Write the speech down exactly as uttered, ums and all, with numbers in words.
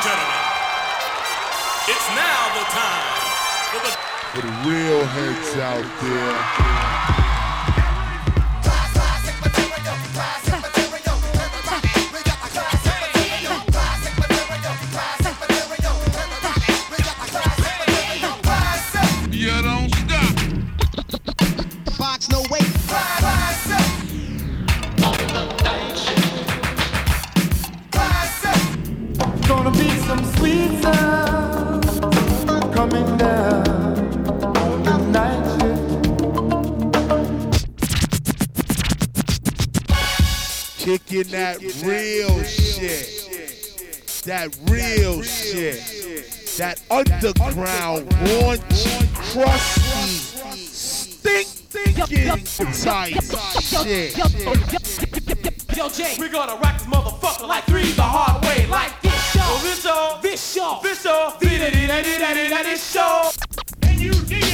gentlemen, it's now the time for the, for the real heads out there. You don't stop. Box, no wait. Gonna be some sweet sound coming down on the night shift. Kicking that real shit. That real shit. That underground, raunchy, crusty, stinking type shit. Yo, Jay, we gonna rock this motherfucker like three the hard way, like this show, this show, this show, this show, this show, this show, and you dig it.